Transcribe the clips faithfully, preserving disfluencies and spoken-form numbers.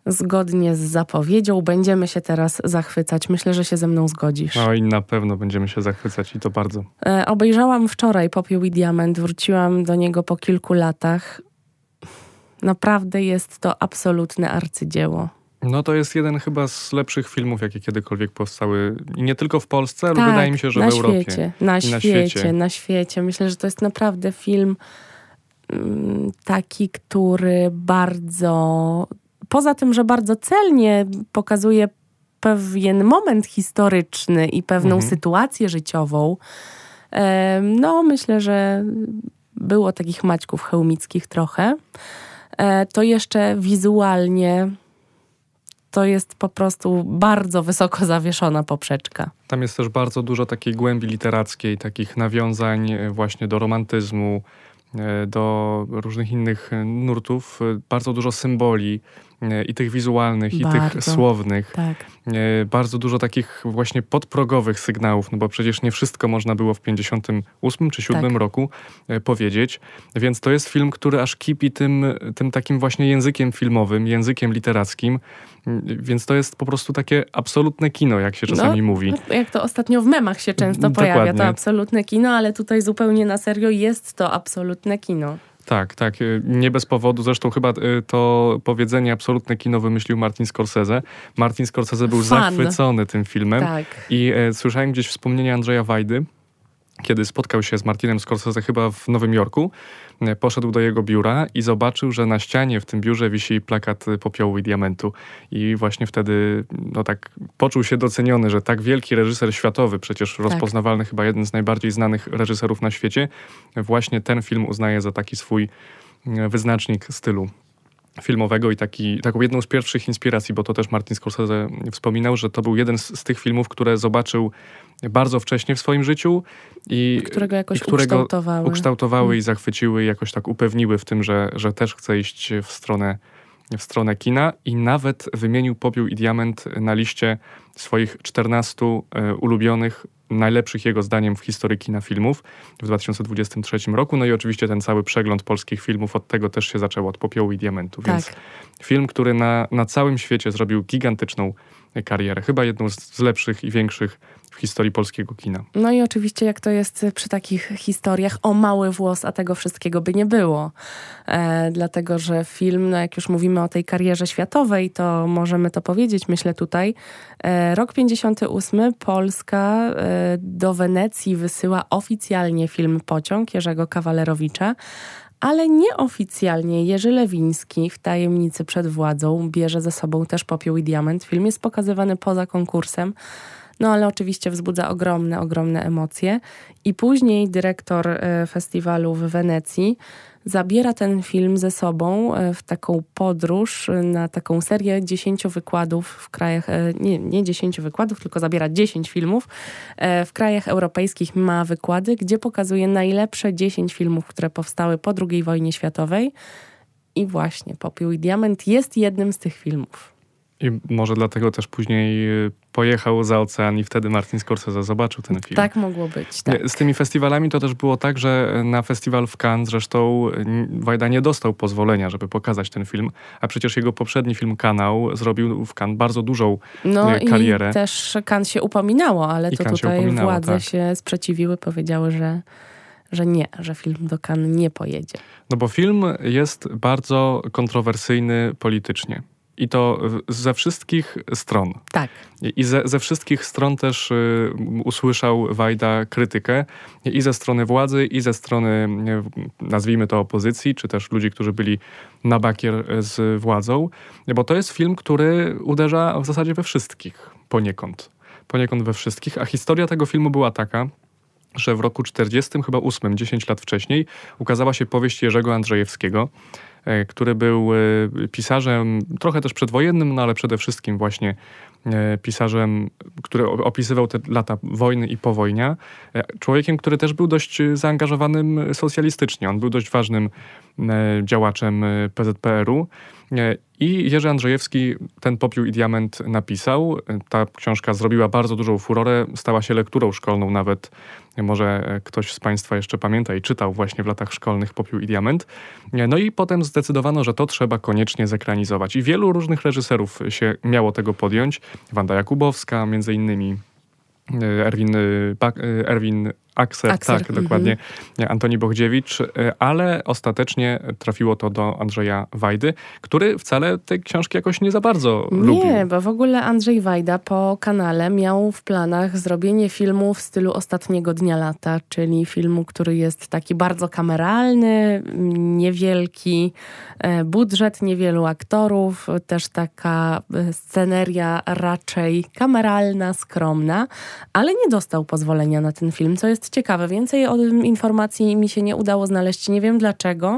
Zgodnie z zapowiedzią będziemy się teraz zachwycać. Myślę, że się ze mną zgodzisz. No i na pewno będziemy się zachwycać i to bardzo. E, obejrzałam wczoraj Popiół i Diament, wróciłam do niego po kilku latach. Naprawdę jest to absolutne arcydzieło. No to jest jeden chyba z lepszych filmów, jakie kiedykolwiek powstały. I nie tylko w Polsce, ale tak, wydaje mi się, że na w Europie. Świecie, na, I świecie, na świecie, na świecie. Myślę, że to jest naprawdę film mm, taki, który bardzo... Poza tym, że bardzo celnie pokazuje pewien moment historyczny i pewną mhm. sytuację życiową, e, no myślę, że było takich Maćków chełmickich trochę. E, to jeszcze wizualnie to jest po prostu bardzo wysoko zawieszona poprzeczka. Tam jest też bardzo dużo takiej głębi literackiej, takich nawiązań właśnie do romantyzmu, do różnych innych nurtów. Bardzo dużo symboli i tych wizualnych, bardzo, i tych słownych. Tak. Bardzo dużo takich właśnie podprogowych sygnałów, no bo przecież nie wszystko można było w pięćdziesiątym ósmym czy siódmym tak. roku powiedzieć. Więc to jest film, który aż kipi tym, tym takim właśnie językiem filmowym, językiem literackim. Więc to jest po prostu takie absolutne kino, jak się czasami no, mówi. Jak to ostatnio w memach się często Dokładnie. pojawia, to absolutne kino, ale tutaj zupełnie na serio jest to absolutne kino. Tak, tak. Nie bez powodu. Zresztą chyba to powiedzenie absolutne kino wymyślił Martin Scorsese. Martin Scorsese był Fan. zachwycony tym filmem. Tak. I e, słyszałem gdzieś wspomnienie Andrzeja Wajdy, kiedy spotkał się z Martinem Scorsese chyba w Nowym Jorku. Poszedł do jego biura i zobaczył, że na ścianie w tym biurze wisi plakat Popiołu i Diamentu. I właśnie wtedy no tak poczuł się doceniony, że tak wielki reżyser światowy, przecież tak. rozpoznawalny chyba jeden z najbardziej znanych reżyserów na świecie, właśnie ten film uznaje za taki swój wyznacznik stylu filmowego i taki, taką jedną z pierwszych inspiracji, bo to też Martin Scorsese wspominał, że to był jeden z, z tych filmów, które zobaczył bardzo wcześnie w swoim życiu i którego jakoś i którego ukształtowały, ukształtowały hmm. i zachwyciły, jakoś tak upewniły w tym, że, że też chce iść w stronę, w stronę kina i nawet wymienił Popiół i Diament na liście swoich czternastu e, ulubionych, najlepszych jego zdaniem w historii kina filmów w dwa tysiące dwudziestym trzecim roku. No i oczywiście ten cały przegląd polskich filmów od tego też się zaczęło, od Popiołu i Diamentu. Tak. Więc film, który na, na całym świecie zrobił gigantyczną karierę. Chyba jedną z, z lepszych i większych w historii polskiego kina. No i oczywiście jak to jest przy takich historiach, o mały włos, a tego wszystkiego by nie było. E, dlatego, że film, no jak już mówimy o tej karierze światowej, to możemy to powiedzieć, myślę tutaj. E, rok pięćdziesiąty ósmy, Polska e, do Wenecji wysyła oficjalnie film Pociąg Jerzego Kawalerowicza, ale nieoficjalnie Jerzy Lewiński w Tajemnicy przed władzą bierze ze sobą też Popiół i Diament. Film jest pokazywany poza konkursem, no ale oczywiście wzbudza ogromne, ogromne emocje. I później dyrektor e, festiwalu w Wenecji zabiera ten film ze sobą e, w taką podróż, e, na taką serię dziesięciu wykładów w krajach, e, nie, nie dziesięciu wykładów, tylko zabiera dziesięć filmów. E, w krajach europejskich ma wykłady, gdzie pokazuje najlepsze dziesięć filmów, które powstały po drugiej wojnie światowej. I właśnie Popiół i Diament jest jednym z tych filmów. I może dlatego też później pojechał za ocean i wtedy Martin Scorsese zobaczył ten film. Tak mogło być, tak. Z tymi festiwalami to też było tak, że na festiwal w Cannes zresztą Wajda nie dostał pozwolenia, żeby pokazać ten film, a przecież jego poprzedni film Kanał zrobił w Cannes bardzo dużą no karierę. No i też Cannes się upominało, ale I to Cannes tutaj się władze tak. się sprzeciwiły, powiedziały, że że nie, że film do Cannes nie pojedzie. No bo film jest bardzo kontrowersyjny politycznie. I to ze wszystkich stron. Tak. I ze, ze wszystkich stron też y, usłyszał Wajda krytykę. I ze strony władzy, i ze strony, y, nazwijmy to opozycji, czy też ludzi, którzy byli na bakier z władzą. Bo to jest film, który uderza w zasadzie we wszystkich poniekąd. Poniekąd we wszystkich. A historia tego filmu była taka, że w roku czterdziestym chyba ósmym, dziesięć lat wcześniej, ukazała się powieść Jerzego Andrzejewskiego, który był pisarzem trochę też przedwojennym, no ale przede wszystkim właśnie pisarzem, który opisywał te lata wojny i powojnia. Człowiekiem, który też był dość zaangażowanym socjalistycznie. On był dość ważnym działaczem P Z P R u. I Jerzy Andrzejewski ten Popiół i Diament napisał. Ta książka zrobiła bardzo dużą furorę, stała się lekturą szkolną nawet. Może ktoś z Państwa jeszcze pamięta i czytał właśnie w latach szkolnych Popiół i Diament. No i potem zdecydowano, że to trzeba koniecznie zekranizować. I wielu różnych reżyserów się miało tego podjąć. Wanda Jakubowska między innymi, Erwin, Erwin Akser, Akser, tak, mm-hmm. dokładnie, Antoni Bochdziewicz, ale ostatecznie trafiło to do Andrzeja Wajdy, który wcale tej książki jakoś nie za bardzo nie, lubił. Nie, bo w ogóle Andrzej Wajda po kanale miał w planach zrobienie filmu w stylu Ostatniego Dnia Lata, czyli filmu, który jest taki bardzo kameralny, niewielki budżet, niewielu aktorów, też taka sceneria raczej kameralna, skromna, ale nie dostał pozwolenia na ten film, co jest ciekawe. Więcej o tym informacji mi się nie udało znaleźć. Nie wiem dlaczego.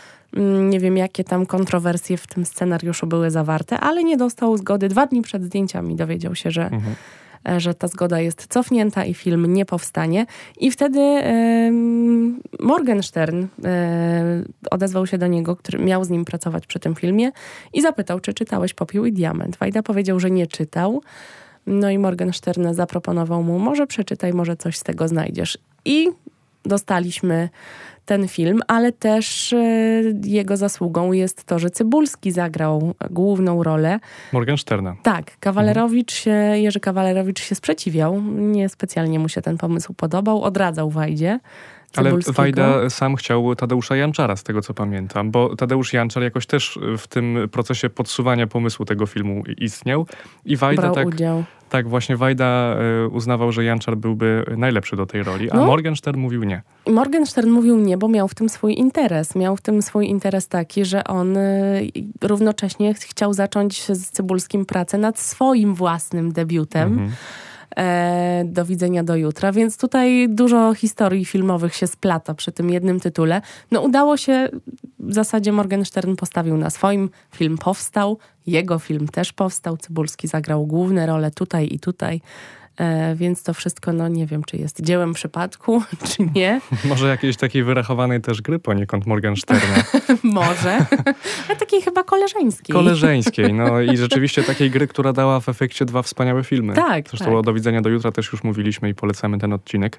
Nie wiem, jakie tam kontrowersje w tym scenariuszu były zawarte, ale nie dostał zgody. Dwa dni przed zdjęciami dowiedział się, że, mhm. że ta zgoda jest cofnięta i film nie powstanie. I wtedy e, Morgenstern e, odezwał się do niego, który miał z nim pracować przy tym filmie i zapytał, czy czytałeś Popiół i Diament. Wajda powiedział, że nie czytał. No i Morgenstern zaproponował mu, może przeczytaj, może coś z tego znajdziesz. I dostaliśmy ten film, ale też y, jego zasługą jest to, że Cybulski zagrał główną rolę. Morgensterna. Tak, Kawalerowicz się, Jerzy Kawalerowicz się sprzeciwiał. Nie specjalnie mu się ten pomysł podobał. Odradzał Wajdzie. Ale Wajda sam chciał Tadeusza Janczara, z tego co pamiętam, bo Tadeusz Janczar jakoś też w tym procesie podsuwania pomysłu tego filmu istniał. I Wajda brał tak, udział. Tak, właśnie Wajda uznawał, że Janczar byłby najlepszy do tej roli, a no. Morgenstern mówił nie. I Morgenstern mówił nie, bo miał w tym swój interes. Miał w tym swój interes taki, że on równocześnie chciał zacząć z Cybulskim pracę nad swoim własnym debiutem. Mhm. Do widzenia do jutra, więc tutaj dużo historii filmowych się splata przy tym jednym tytule. No udało się, w zasadzie Morgenstern postawił na swoim, film powstał, jego film też powstał, Cybulski zagrał główne role tutaj i tutaj, e, więc to wszystko, no nie wiem, czy jest dziełem przypadku, czy nie. Może jakiejś takiej wyrachowanej też gry poniekąd Morgensterna. Może, ale takiej chyba koleżeńskiej. Koleżeńskiej, no i rzeczywiście takiej gry, która dała w efekcie dwa wspaniałe filmy. Tak, Zresztą tak. o Do widzenia do jutra też już mówiliśmy i polecamy ten odcinek.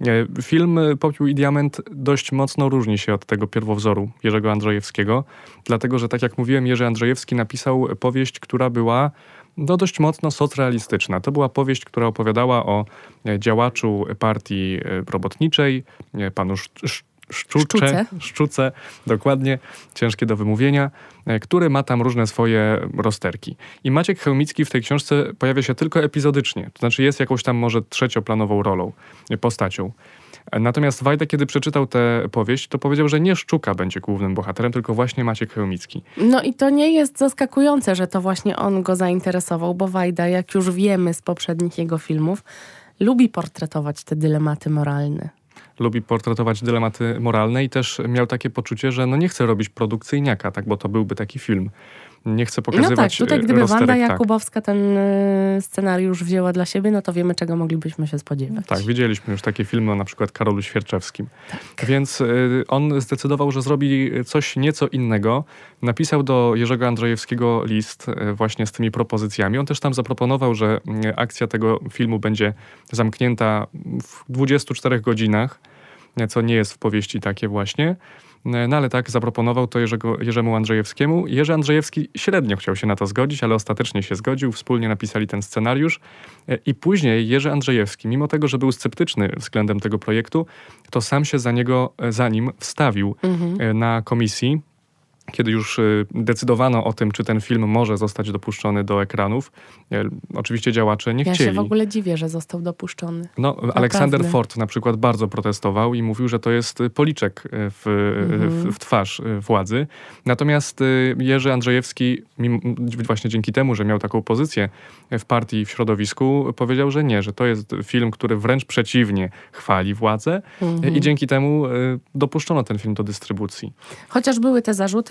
Film Popiół i Diament dość mocno różni się od tego pierwowzoru Jerzego Andrzejewskiego, dlatego, że tak jak mówiłem, Jerzy Andrzejewski napisał powieść, która była no, dość mocno socrealistyczna. To była powieść, która opowiadała o działaczu partii robotniczej, panu Sz- Szczucze, Szczuce. Szczuce, dokładnie, ciężkie do wymówienia, który ma tam różne swoje rozterki. I Maciek Chełmicki w tej książce pojawia się tylko epizodycznie, to znaczy jest jakąś tam może trzecioplanową rolą, postacią. Natomiast Wajda, kiedy przeczytał tę powieść, to powiedział, że nie Szczuka będzie głównym bohaterem, tylko właśnie Maciek Chełmicki. No i to nie jest zaskakujące, że to właśnie on go zainteresował, bo Wajda, jak już wiemy z poprzednich jego filmów, lubi portretować te dylematy moralne. Lubi portretować dylematy moralne i też miał takie poczucie, że no nie chce robić produkcyjniaka, tak, bo to byłby taki film. Nie chce pokazywać No tak, tutaj gdyby rozterek, Wanda tak. Jakubowska ten y, scenariusz wzięła dla siebie, no to wiemy, czego moglibyśmy się spodziewać. Tak, widzieliśmy już takie filmy o na przykład Karolu Świerczewskim. Tak. Więc y, on zdecydował, że zrobi coś nieco innego. Napisał do Jerzego Andrzejewskiego list y, właśnie z tymi propozycjami. On też tam zaproponował, że y, akcja tego filmu będzie zamknięta w dwudziestu czterech godzinach, co nie jest w powieści takie właśnie. No ale tak zaproponował to Jerzego, Jerzemu Andrzejewskiemu. Jerzy Andrzejewski średnio chciał się na to zgodzić, ale ostatecznie się zgodził. Wspólnie napisali ten scenariusz. I później Jerzy Andrzejewski, mimo tego, że był sceptyczny względem tego projektu, to sam się za niego, za nim wstawił mhm. na komisji. Kiedy już decydowano o tym, czy ten film może zostać dopuszczony do ekranów, oczywiście działacze nie ja chcieli. Ja się w ogóle dziwię, że został dopuszczony. No, Aleksander Ford na przykład bardzo protestował i mówił, że to jest policzek w, mhm. w, w twarz władzy. Natomiast Jerzy Andrzejewski, mimo, właśnie dzięki temu, że miał taką pozycję w partii, w środowisku, powiedział, że nie, że to jest film, który wręcz przeciwnie chwali władzę mhm. i dzięki temu dopuszczono ten film do dystrybucji. Chociaż były te zarzuty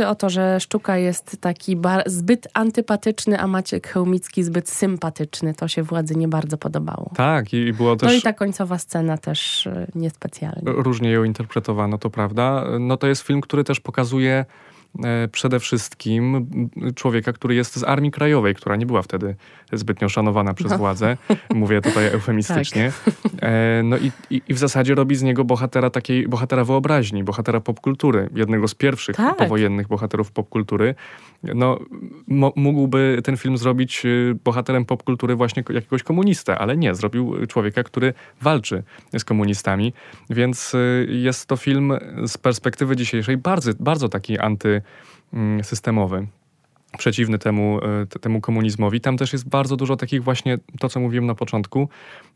o to, że Szczuka jest taki bar- zbyt antypatyczny, a Maciek Chełmicki zbyt sympatyczny. To się władzy nie bardzo podobało. Tak, i było też... No i ta końcowa scena też y, niespecjalnie. Różnie ją interpretowano, to prawda. No to jest film, który też pokazuje e, przede wszystkim człowieka, który jest z Armii Krajowej, która nie była wtedy zbytnio szanowana przez no. władzę. Mówię tutaj eufemistycznie. Tak. E, no i, i, i w zasadzie robi z niego bohatera takiej, bohatera wyobraźni, bohatera popkultury. Jednego z pierwszych tak. powojennych bohaterów popkultury. No, mo, mógłby ten film zrobić bohaterem popkultury właśnie jakiegoś komunistę, ale nie. Zrobił człowieka, który walczy z komunistami. Więc jest to film z perspektywy dzisiejszej bardzo, bardzo taki antysystemowy. Przeciwny temu, temu komunizmowi. Tam też jest bardzo dużo takich właśnie, to co mówiłem na początku,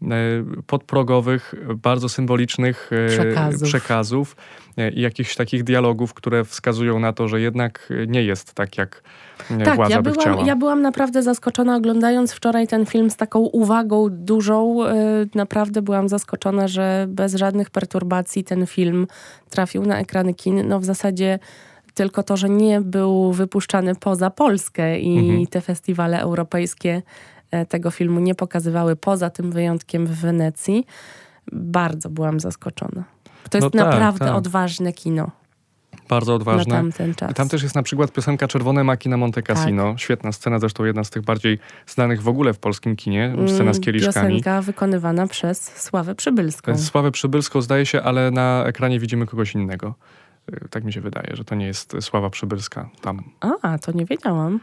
podprogowych, bardzo symbolicznych przekazów, przekazów i jakichś takich dialogów, które wskazują na to, że jednak nie jest tak, jak tak, władza ja by byłam, chciała. Ja byłam naprawdę zaskoczona oglądając wczoraj ten film z taką uwagą dużą. Naprawdę byłam zaskoczona, że bez żadnych perturbacji ten film trafił na ekrany kin. No w zasadzie tylko to, że nie był wypuszczany poza Polskę i mhm. te festiwale europejskie tego filmu nie pokazywały, poza tym wyjątkiem w Wenecji. Bardzo byłam zaskoczona. To jest no tak, naprawdę tak. odważne kino. Bardzo odważne. Na tamten czas. I tam też jest na przykład piosenka Czerwone Maki na Monte Cassino. Tak. Świetna scena, zresztą jedna z tych bardziej znanych w ogóle w polskim kinie. Scena z kieliszkami. Piosenka wykonywana przez Sławę Przybylską. Sławę Przybylską zdaje się, ale na ekranie widzimy kogoś innego. Tak mi się wydaje, że to nie jest Sława Przybylska tam. A, to nie wiedziałam.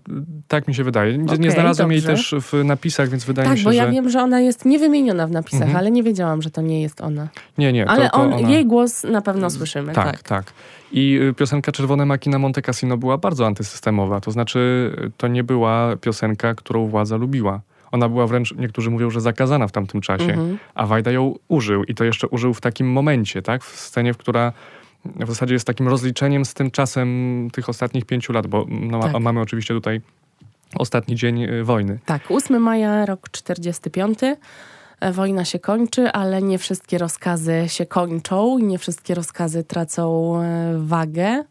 Tak mi się wydaje. Nie, okay, nie znalazłem dobrze. jej też w napisach, więc wydaje tak, mi się, że... Tak, bo ja że... wiem, że ona jest niewymieniona w napisach, mhm. ale nie wiedziałam, że to nie jest ona. Nie, nie. Ale to, to on, ona... jej głos na pewno słyszymy. Tak, tak, tak. I piosenka Czerwone Maki na Monte Cassino była bardzo antysystemowa. To znaczy, to nie była piosenka, którą władza lubiła. Ona była wręcz, niektórzy mówią, że zakazana w tamtym czasie. Mhm. A Wajda ją użył. I to jeszcze użył w takim momencie, tak? W scenie, w która w zasadzie jest takim rozliczeniem z tym czasem tych ostatnich pięciu lat, bo no, tak. mamy oczywiście tutaj ostatni dzień wojny. Tak, ósmego maja, rok czterdziesty piąty. Wojna się kończy, ale nie wszystkie rozkazy się kończą i nie wszystkie rozkazy tracą wagę,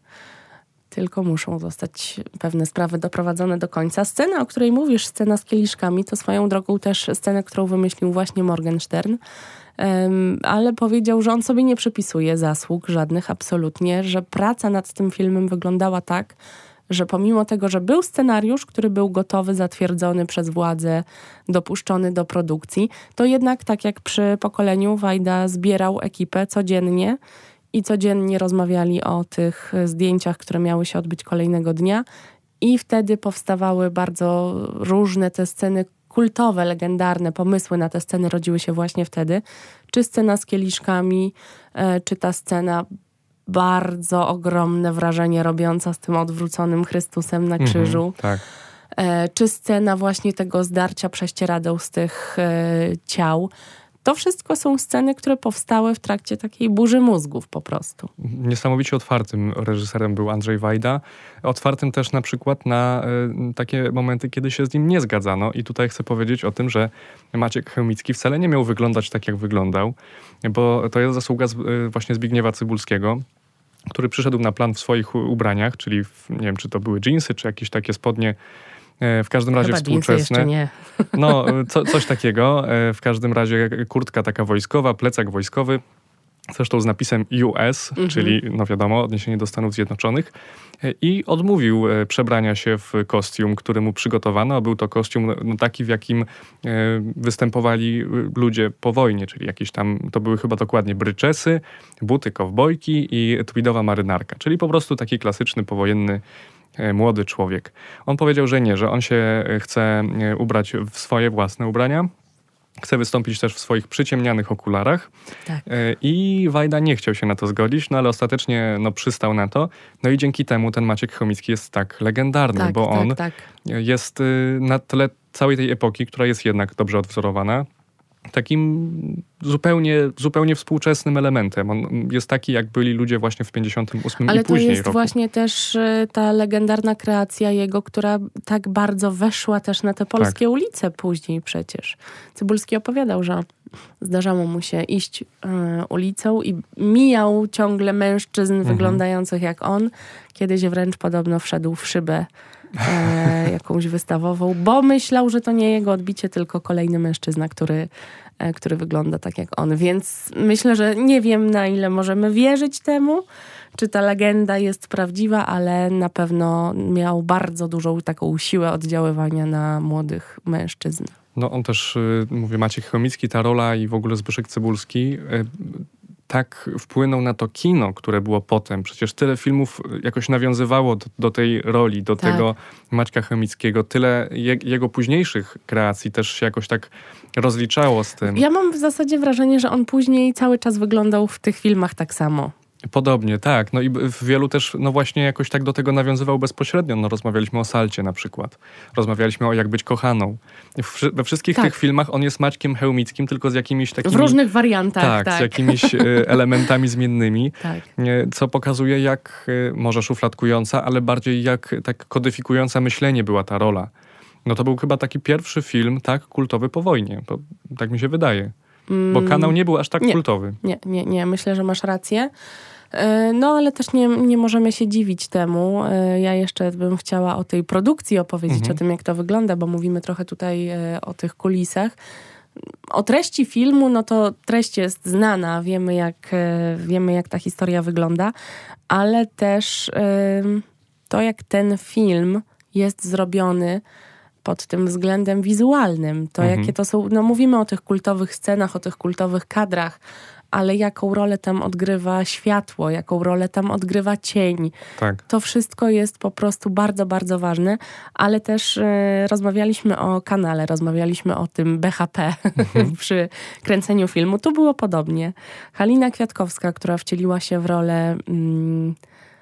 tylko muszą zostać pewne sprawy doprowadzone do końca. Scena, o której mówisz, scena z kieliszkami, to swoją drogą też scena, którą wymyślił właśnie Morgenstern, um, ale powiedział, że on sobie nie przypisuje zasług żadnych absolutnie, że praca nad tym filmem wyglądała tak, że pomimo tego, że był scenariusz, który był gotowy, zatwierdzony przez władzę, dopuszczony do produkcji, to jednak tak jak przy Pokoleniu Wajda zbierał ekipę codziennie i codziennie rozmawiali o tych zdjęciach, które miały się odbyć kolejnego dnia i wtedy powstawały bardzo różne te sceny kultowe, legendarne, pomysły na te sceny rodziły się właśnie wtedy. Czy scena z kieliszkami, czy ta scena bardzo ogromne wrażenie robiąca z tym odwróconym Chrystusem na krzyżu. Mhm, tak. E, czy scena właśnie tego zdarcia prześcieradeł z tych e, ciał. To wszystko są sceny, które powstały w trakcie takiej burzy mózgów po prostu. Niesamowicie otwartym reżyserem był Andrzej Wajda. Otwartym też na przykład na y, takie momenty, kiedy się z nim nie zgadzano. I tutaj chcę powiedzieć o tym, że Maciek Chełmicki wcale nie miał wyglądać tak, jak wyglądał, bo to jest zasługa z, y, właśnie Zbigniewa Cybulskiego, który przyszedł na plan w swoich ubraniach, czyli w, nie wiem, czy to były dżinsy, czy jakieś takie spodnie, w każdym razie Chyba współczesne. Jeszcze nie. No, co, coś takiego. W każdym razie kurtka taka wojskowa, plecak wojskowy, zresztą z napisem U S, mhm. czyli, no wiadomo, odniesienie do Stanów Zjednoczonych. I odmówił przebrania się w kostium, który mu przygotowano, a był to kostium no, taki, w jakim występowali ludzie po wojnie, czyli jakieś tam, to były chyba dokładnie bryczesy, buty kowbojki i tweedowa marynarka, czyli po prostu taki klasyczny, powojenny młody człowiek. On powiedział, że nie, że on się chce ubrać w swoje własne ubrania, chce wystąpić też w swoich przyciemnianych okularach. Tak. I Wajda nie chciał się na to zgodzić, no ale ostatecznie no, przystał na to. No i dzięki temu ten Maciek Chełmicki jest tak legendarny, tak, bo tak, on tak. jest na tle całej tej epoki, która jest jednak dobrze odwzorowana. takim zupełnie, zupełnie współczesnym elementem. On jest taki, jak byli ludzie właśnie w pięćdziesiątym ósmym Ale i później to jest roku. właśnie też y, ta legendarna kreacja jego, która tak bardzo weszła też na te polskie tak. ulice później przecież. Cybulski opowiadał, że zdarzało mu się iść y, ulicą i mijał ciągle mężczyzn mhm. wyglądających jak on. Kiedyś wręcz podobno wszedł w szybę e, jakąś wystawową, bo myślał, że to nie jego odbicie, tylko kolejny mężczyzna, który, e, który wygląda tak jak on. Więc myślę, że nie wiem, na ile możemy wierzyć temu, czy ta legenda jest prawdziwa, ale na pewno miał bardzo dużą taką siłę oddziaływania na młodych mężczyzn. No on też, y, mówię, Maciek Chomicki, ta rola i w ogóle Zbyszek Cybulski y, tak wpłynął na to kino, które było potem. Przecież tyle filmów jakoś nawiązywało do, do tej roli, do tak. tego Maćka Chomickiego. Tyle je, jego późniejszych kreacji też się jakoś tak rozliczało z tym. Ja mam w zasadzie wrażenie, że on później cały czas wyglądał w tych filmach tak samo. Podobnie, tak. No i w wielu też, no właśnie jakoś tak do tego nawiązywał bezpośrednio. No rozmawialiśmy o Salcie na przykład. Rozmawialiśmy o Jak być kochaną. W, we wszystkich tak. tych filmach on jest Maćkiem Chełmickim, tylko z jakimiś takimi... W różnych wariantach, tak. Tak, z jakimiś elementami zmiennymi. Tak. Co pokazuje, jak, może szufladkująca, ale bardziej jak tak kodyfikująca myślenie była ta rola. No to był chyba taki pierwszy film tak kultowy po wojnie. Bo, tak mi się wydaje. Bo Kanał nie był aż tak nie, kultowy. Nie, nie, nie. Myślę, że masz rację. No, ale też nie, nie możemy się dziwić temu. Ja jeszcze bym chciała o tej produkcji opowiedzieć, mhm. o tym, jak to wygląda, bo mówimy trochę tutaj o tych kulisach. O treści filmu, no to treść jest znana, wiemy jak, wiemy jak ta historia wygląda, ale też to, jak ten film jest zrobiony pod tym względem wizualnym. To mhm. jakie to są, no mówimy o tych kultowych scenach, o tych kultowych kadrach, ale jaką rolę tam odgrywa światło, jaką rolę tam odgrywa cień. Tak. To wszystko jest po prostu bardzo, bardzo ważne, ale też e, rozmawialiśmy o kanale, rozmawialiśmy o tym B H P mhm. przy kręceniu filmu. Tu było podobnie. Halina Kwiatkowska, która wcieliła się w rolę mm,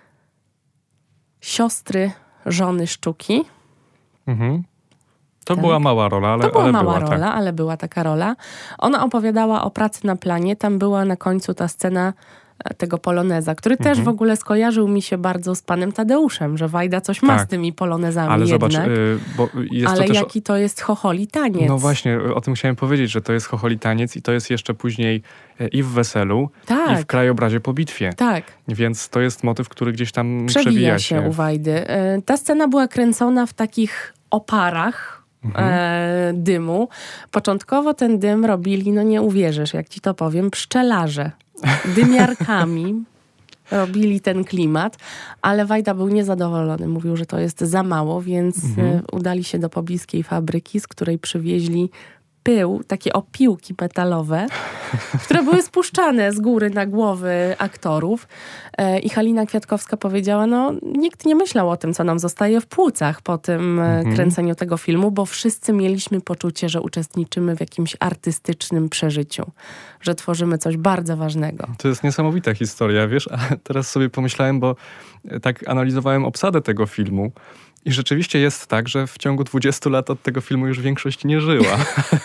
siostry żony Szczuki. Mhm. To tak. była mała rola, ale To była ale mała była, rola, tak. ale była taka rola. Ona opowiadała o pracy na planie. Tam była na końcu ta scena tego poloneza, który mhm. też w ogóle skojarzył mi się bardzo z panem Tadeuszem, że Wajda coś ma tak. z tymi polonezami ale jednak. Zobacz, yy, bo jest ale to też... jaki to jest chocholi taniec. No właśnie, o tym chciałem powiedzieć, że to jest chocholi taniec i to jest jeszcze później i w Weselu, tak. i w Krajobrazie po bitwie. Tak. Więc to jest motyw, który gdzieś tam przewija, przewija się. się u Wajdy. Yy, ta scena była kręcona w takich oparach Mhm. E, dymu. Początkowo ten dym robili, no nie uwierzysz, jak ci to powiem, pszczelarze. Dymiarkami robili ten klimat, ale Wajda był niezadowolony. Mówił, że to jest za mało, więc mhm. e, udali się do pobliskiej fabryki, z której przywieźli pył, takie opiłki metalowe, które były spuszczane z góry na głowy aktorów. E, I Halina Kwiatkowska powiedziała, no nikt nie myślał o tym, co nam zostaje w płucach po tym mhm. kręceniu tego filmu, bo wszyscy mieliśmy poczucie, że uczestniczymy w jakimś artystycznym przeżyciu, że tworzymy coś bardzo ważnego. To jest niesamowita historia, wiesz, a teraz sobie pomyślałem, bo tak analizowałem obsadę tego filmu. I rzeczywiście jest tak, że w ciągu dwudziestu lat od tego filmu już większość nie żyła.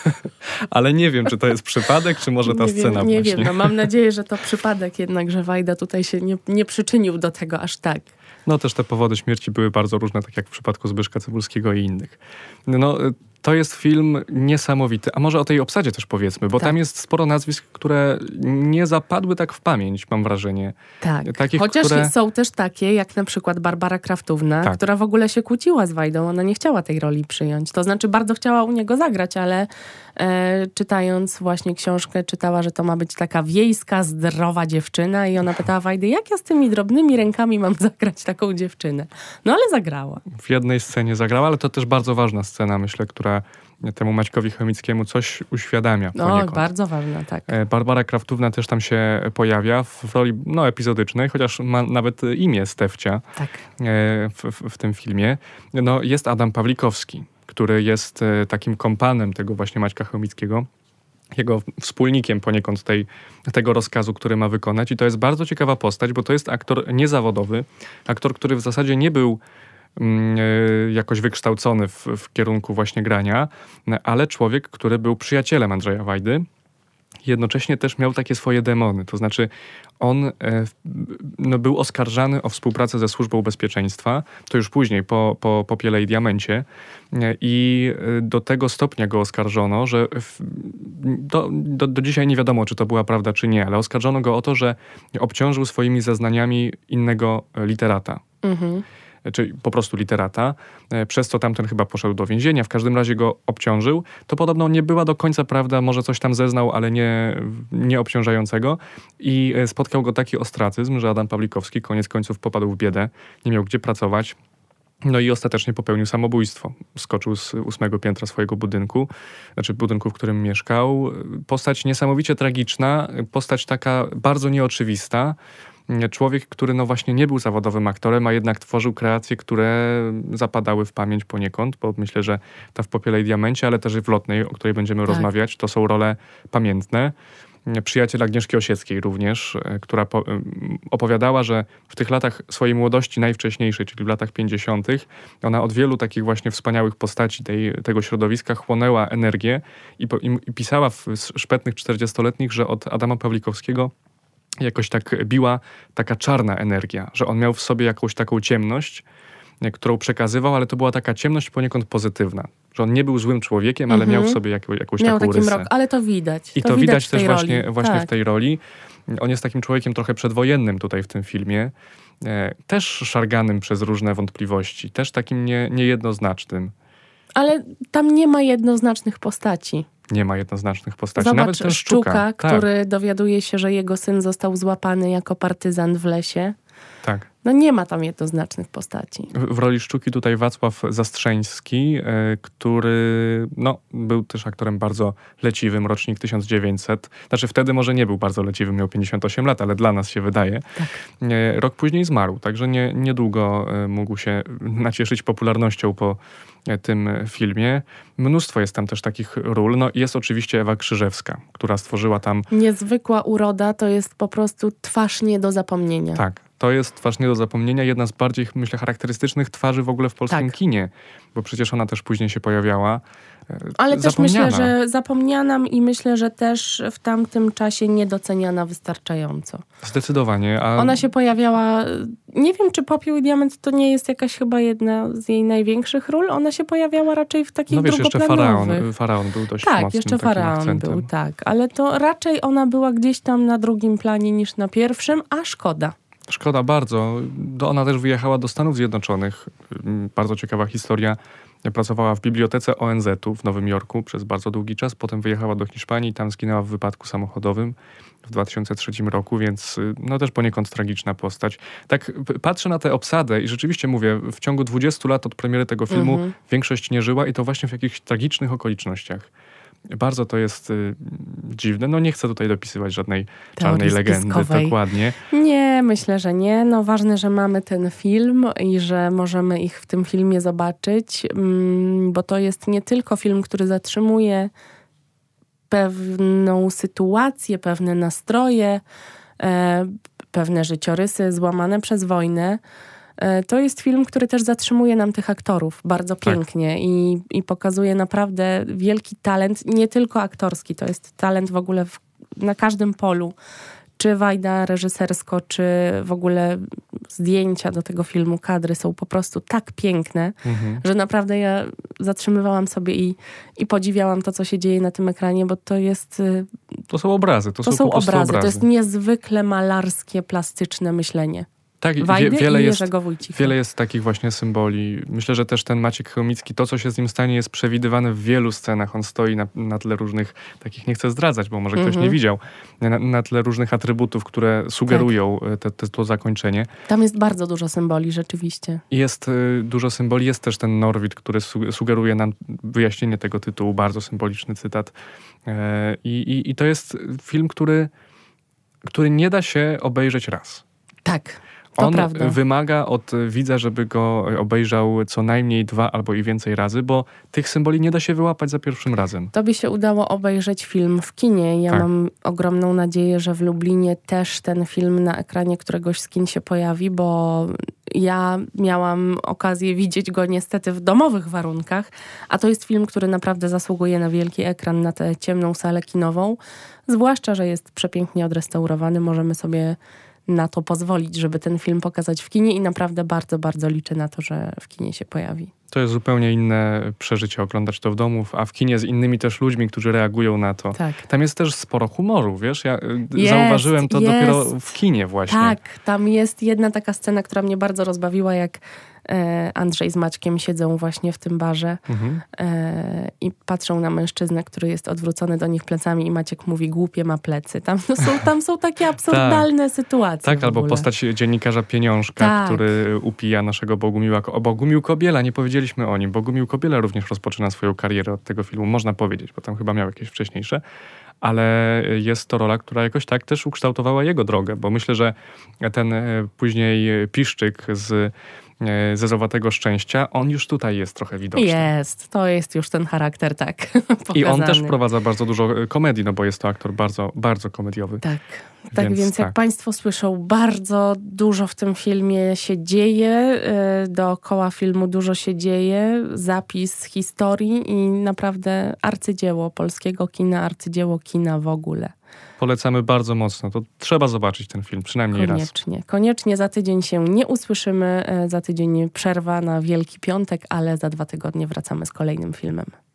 Ale nie wiem, czy to jest przypadek, czy może ta nie scena wiem, Nie właśnie. wiem, no mam nadzieję, że to przypadek jednak, że Wajda tutaj się nie, nie przyczynił do tego aż tak. No też te powody śmierci były bardzo różne, tak jak w przypadku Zbyszka Cybulskiego i innych. No to jest film niesamowity. A może o tej obsadzie też powiedzmy, bo tak. tam jest sporo nazwisk, które nie zapadły tak w pamięć, mam wrażenie. Tak, Takich, chociaż które... są też takie, jak na przykład Barbara Kraftówna, tak. która w ogóle się kłóciła z Wajdą. Ona nie chciała tej roli przyjąć. To znaczy bardzo chciała u niego zagrać, ale e, czytając właśnie książkę, czytała, że to ma być taka wiejska, zdrowa dziewczyna i ona pytała Wajdy, jak ja z tymi drobnymi rękami mam zagrać taką dziewczynę? No ale zagrała. W jednej scenie zagrała, ale to też bardzo ważna scena, myślę, która temu Maćkowi Chomickiemu coś uświadamia. No, bardzo ważna, tak. Barbara Kraftówna też tam się pojawia w roli no, epizodycznej, chociaż ma nawet imię Stefcia tak. w, w, w tym filmie. No, jest Adam Pawlikowski, który jest takim kompanem tego właśnie Maćka Chomickiego, jego wspólnikiem poniekąd tej, tego rozkazu, który ma wykonać. I to jest bardzo ciekawa postać, bo to jest aktor niezawodowy, aktor, który w zasadzie nie był jakoś wykształcony w, w kierunku właśnie grania, ale człowiek, który był przyjacielem Andrzeja Wajdy jednocześnie też miał takie swoje demony. To znaczy on e, no, był oskarżany o współpracę ze Służbą Bezpieczeństwa, to już później po, po Popiele i Diamencie e, i do tego stopnia go oskarżono, że w, do, do, do dzisiaj nie wiadomo, czy to była prawda, czy nie, ale oskarżono go o to, że obciążył swoimi zeznaniami innego literata. Mhm. Czyli po prostu literata, przez co tamten chyba poszedł do więzienia, w każdym razie go obciążył. To podobno nie była do końca prawda, może coś tam zeznał, ale nie, nie obciążającego. I spotkał go taki ostracyzm, że Adam Pawlikowski koniec końców popadł w biedę, nie miał gdzie pracować. No i ostatecznie popełnił samobójstwo. Skoczył z ósmego piętra swojego budynku, znaczy budynku, w którym mieszkał. Postać niesamowicie tragiczna, postać taka bardzo nieoczywista. Człowiek, który no właśnie nie był zawodowym aktorem, a jednak tworzył kreacje, które zapadały w pamięć poniekąd, bo myślę, że ta w Popiele i Diamencie, ale też i w Lotnej, o której będziemy tak. rozmawiać, to są role pamiętne. Przyjaciel Agnieszki Osieckiej również, która po, opowiadała, że w tych latach swojej młodości najwcześniejszej, czyli w latach pięćdziesiątych, ona od wielu takich właśnie wspaniałych postaci tej, tego środowiska chłonęła energię i, po, i, i pisała w szpetnych czterdziestoletnich, że od Adama Pawlikowskiego jakoś tak biła taka czarna energia, że on miał w sobie jakąś taką ciemność, którą przekazywał, ale to była taka ciemność poniekąd pozytywna. Że on nie był złym człowiekiem, ale mm-hmm. miał w sobie jak, jakąś miał taką rysę. Mrok, ale to widać. I to, to widać, widać też roli. właśnie, właśnie tak. w tej roli. On jest takim człowiekiem trochę przedwojennym tutaj w tym filmie. E, też szarganym przez różne wątpliwości. Też takim nie, niejednoznacznym. Ale tam nie ma jednoznacznych postaci. Nie ma jednoznacznych postaci. Zobacz, Nawet ten Szczuka, Szczuka tak. który dowiaduje się, że jego syn został złapany jako partyzan w lesie. Tak. No nie ma tam jednoznacznych postaci. W, w roli Szczuki tutaj Wacław Zastrzeński, e, który no, był też aktorem bardzo leciwym, rocznik tysiąc dziewięćset. Znaczy wtedy może nie był bardzo leciwym, miał pięćdziesiąt osiem lat, ale dla nas się wydaje. Tak. E, rok później zmarł, także nie, niedługo e, mógł się nacieszyć popularnością po e, tym filmie. Mnóstwo jest tam też takich ról. No, jest oczywiście Ewa Krzyżewska, która stworzyła tam... Niezwykła uroda to jest po prostu twarz nie do zapomnienia. Tak. To jest twarz nie do zapomnienia, jedna z bardziej, myślę, charakterystycznych twarzy w ogóle w polskim tak. kinie, bo przecież ona też później się pojawiała. Ale też myślę, że zapomniana i myślę, że też w tamtym czasie niedoceniana wystarczająco. Zdecydowanie. A... Ona się pojawiała, nie wiem, czy Popiół i Diament to nie jest jakaś chyba jedna z jej największych ról. Ona się pojawiała raczej w takich no wiesz, drugoplanowych. jeszcze Faraon, Faraon był dość tak, mocnym jeszcze Faraon akcentem. był, tak. Ale to raczej ona była gdzieś tam na drugim planie niż na pierwszym, a szkoda. Szkoda bardzo. Ona też wyjechała do Stanów Zjednoczonych. Bardzo ciekawa historia. Pracowała w bibliotece O N Z-u w Nowym Jorku przez bardzo długi czas. Potem wyjechała do Hiszpanii i tam zginęła w wypadku samochodowym w dwa tysiące trzecim roku, więc no też poniekąd tragiczna postać. Tak patrzę na tę obsadę i rzeczywiście mówię, w ciągu dwudziestu lat od premiery tego filmu mhm. większość nie żyła i to właśnie w jakichś tragicznych okolicznościach. Bardzo to jest y, dziwne. No nie chcę tutaj dopisywać żadnej czarnej legendy. Dokładnie. Nie, myślę, że nie. No ważne, że mamy ten film i że możemy ich w tym filmie zobaczyć, mm, bo to jest nie tylko film, który zatrzymuje pewną sytuację, pewne nastroje, e, pewne życiorysy złamane przez wojnę. To jest film, który też zatrzymuje nam tych aktorów bardzo pięknie tak. i, i pokazuje naprawdę wielki talent, nie tylko aktorski, to jest talent w ogóle w, na każdym polu. Czy wajda reżysersko, czy w ogóle zdjęcia do tego filmu, kadry są po prostu tak piękne, mhm. że naprawdę ja zatrzymywałam sobie i, i podziwiałam to, co się dzieje na tym ekranie, bo to jest... To są obrazy. To, to są, są po prostu obrazy. obrazy. To jest niezwykle malarskie, plastyczne myślenie. Tak, Wajdy wiele, i jest, wiele jest takich właśnie symboli. Myślę, że też ten Maciek Chomicki, to co się z nim stanie, jest przewidywane w wielu scenach. On stoi na, na tle różnych, takich nie chcę zdradzać, bo może ktoś mm-hmm. nie widział, na, na tle różnych atrybutów, które sugerują tak. te, te, to zakończenie. Tam jest bardzo dużo symboli, rzeczywiście. Jest y, dużo symboli, jest też ten Norwid, który su- sugeruje nam wyjaśnienie tego tytułu, bardzo symboliczny cytat. E, i, I to jest film, który, który nie da się obejrzeć raz. Tak. To On prawda. wymaga od widza, żeby go obejrzał co najmniej dwa albo i więcej razy, bo tych symboli nie da się wyłapać za pierwszym razem. Tobie się udało obejrzeć film w kinie. Ja tak. mam ogromną nadzieję, że w Lublinie też ten film na ekranie któregoś z kin się pojawi, bo ja miałam okazję widzieć go niestety w domowych warunkach, a to jest film, który naprawdę zasługuje na wielki ekran, na tę ciemną salę kinową. Zwłaszcza, że jest przepięknie odrestaurowany. Możemy sobie na to pozwolić, żeby ten film pokazać w kinie i naprawdę bardzo, bardzo liczę na to, że w kinie się pojawi. To jest zupełnie inne przeżycie oglądać to w domu, a w kinie z innymi też ludźmi, którzy reagują na to. Tak. Tam jest też sporo humoru, wiesz? Ja jest, zauważyłem to jest. dopiero w kinie właśnie. Tak, tam jest jedna taka scena, która mnie bardzo rozbawiła, jak e, Andrzej z Maćkiem siedzą właśnie w tym barze Mhm. e, i patrzą na mężczyznę, który jest odwrócony do nich plecami i Maciek mówi, głupie ma plecy. Tam są, tam są takie absurdalne sytuacje. Tak, w albo ogóle. postać dziennikarza Pieniążka, Tak. który upija naszego Bogumiła. O, Bogumił Kobiela, nie powiedzieliśmy o nim. Bogumił Kobiela również rozpoczyna swoją karierę od tego filmu, można powiedzieć, bo tam chyba miał jakieś wcześniejsze. Ale jest to rola, która jakoś tak też ukształtowała jego drogę, bo myślę, że ten później Piszczyk z Zezowatego Szczęścia, on już tutaj jest trochę widoczny. Jest, to jest już ten charakter, tak, pokazany. I on też wprowadza bardzo dużo komedii, no bo jest to aktor bardzo, bardzo komediowy. Tak, tak więc, więc jak tak. Państwo słyszą, bardzo dużo w tym filmie się dzieje, dookoła filmu dużo się dzieje, zapis historii i naprawdę arcydzieło polskiego kina, arcydzieło kina w ogóle. Polecamy bardzo mocno. To trzeba zobaczyć ten film, przynajmniej raz. Koniecznie. Koniecznie za tydzień się nie usłyszymy. Za tydzień przerwa na Wielki Piątek, ale za dwa tygodnie wracamy z kolejnym filmem.